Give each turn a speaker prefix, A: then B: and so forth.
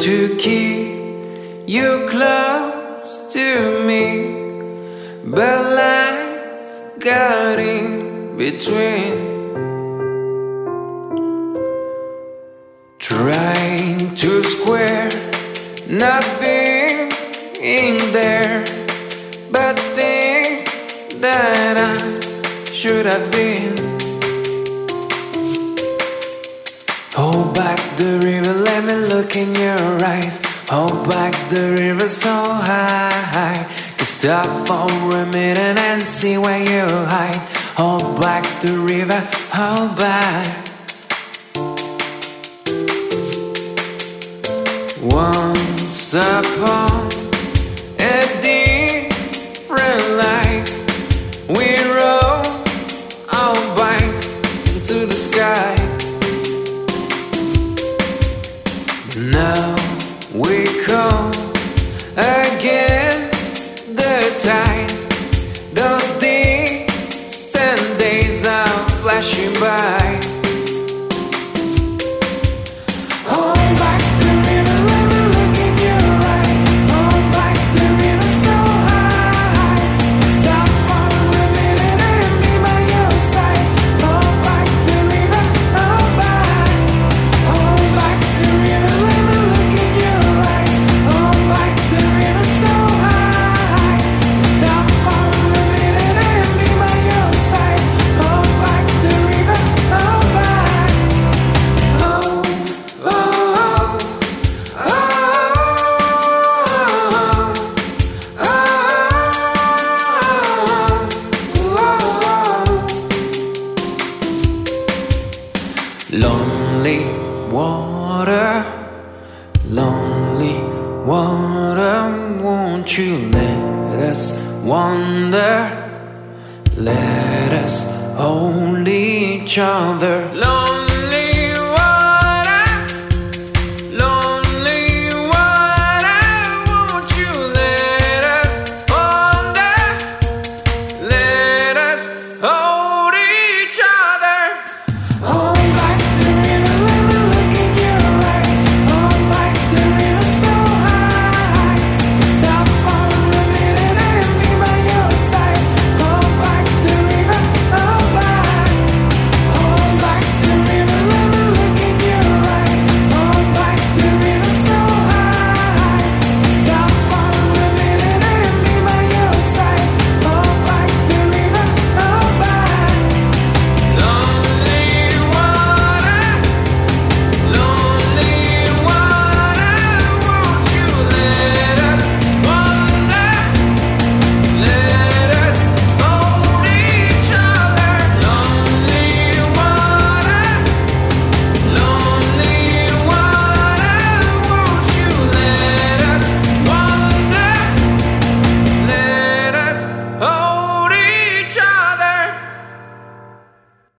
A: to keep you close to me, but life got in between. Trying to square not being in there, but think that I should have been. Hold back the river, let me look in your eyes. Hold back the river so high. You stop for a minute and see where you hide. Hold back the river, hold back. Once upon a different life, we rode our bikes into the sky. Now we come against the tide. Those distant days are flashing by. Hold back the river, let me look in your eyes. Hold back the river so high. Stop for a minute and be by your side. Hold back the river, hold back. Hold back the river, let me look in your eyes. Hold back the river so high. Stop for a minute and be by your side. Hold back the river, hold back. Oh, oh, oh, oh, lonely water, won't you let us wander? Let us hold each other.